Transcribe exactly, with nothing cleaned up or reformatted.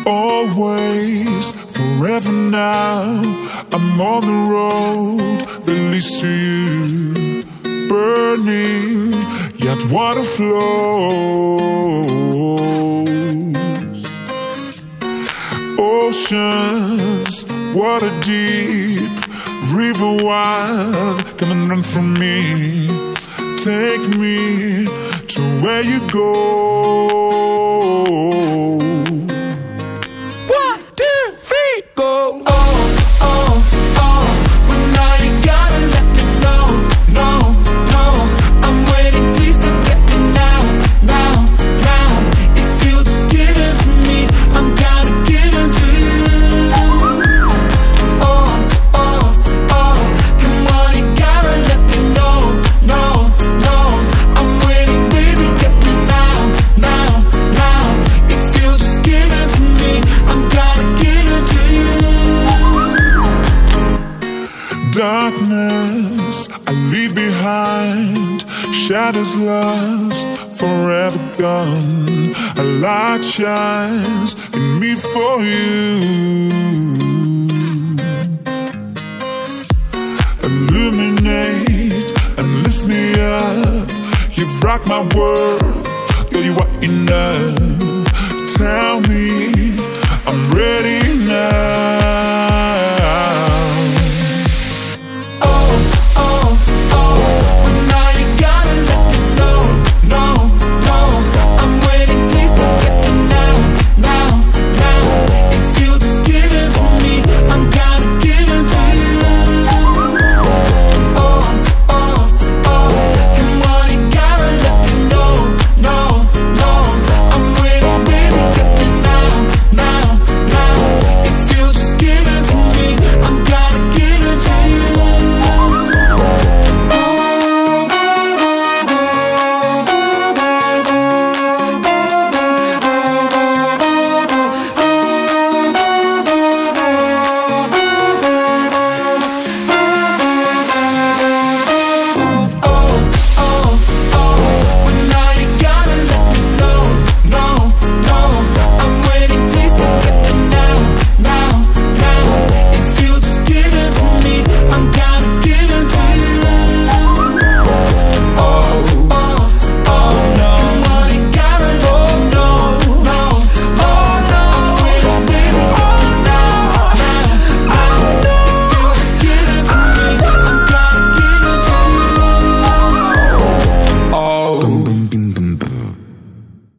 Always, forever now, I'm on the road that leads to you. Burning, yet water flows. Oceans, water deep, river wide, come and run from me. Take me to where you go. One, two, three, go. Oh, oh, oh, but now you gotta let me know. No, no, I'm waiting, please don't get me now. Now, now, if you just give it to me, I'm gonna give it to you. Oh, oh, oh, come on, you gotta let me know. No, no, I'm waiting, baby, get me now. Now, now, if you just give it to me, I'm gonna give it to you. Darkness I leave behind, shadows lost, forever gone. A light shines in me for you. Illuminate and lift me up. You've rocked my world, girl, you are enough.